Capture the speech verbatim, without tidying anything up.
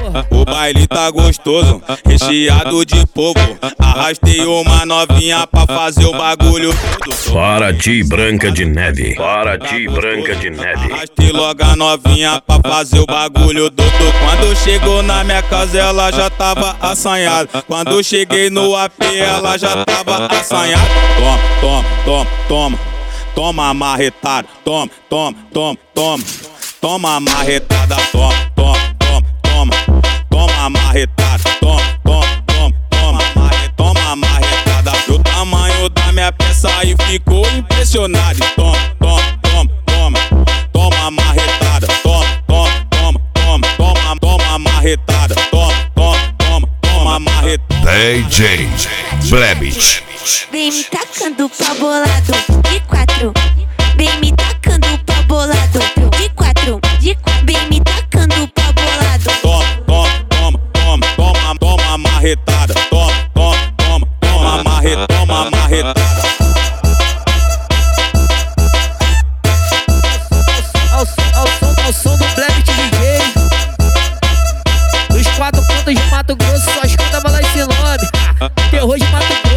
O baile tá gostoso, recheado de povo. Arrastei uma novinha pra fazer o bagulho todo. Paraty Branca de Neve. Paraty Branca de Neve. Arrastei logo a novinha pra fazer o bagulho todo. Quando chegou na minha casa ela já tava assanhada. Quando cheguei no A P ela já tava assanhada. Toma, toma, toma, toma. Toma marretada, toma, toma, toma, toma. Toma marretada, toma, toma, toma, toma. Toma marretada, toma, toma, toma, toma. Toma marretada. O tamanho da minha peça aí ficou impressionado. Toma, toma, toma, toma. Toma marretada, toma, toma, toma, toma. Toma, toma marretada, toma, toma, toma, toma marretada. D J Blebit. Vem me tacando pra bolado de quatro. Vem me tacando pra bolado de quatro. De quatro. Vem me tacando pra bolado. Toma, toma, toma, toma, toma, toma marretada. Toma, toma, toma, toma marretada, toma marretada. Ao som, ao som, ao som do Blebit D J. Dos quatro pontos de Mato Grosso, só escuta falar esse nome. Terror de Mato Grosso.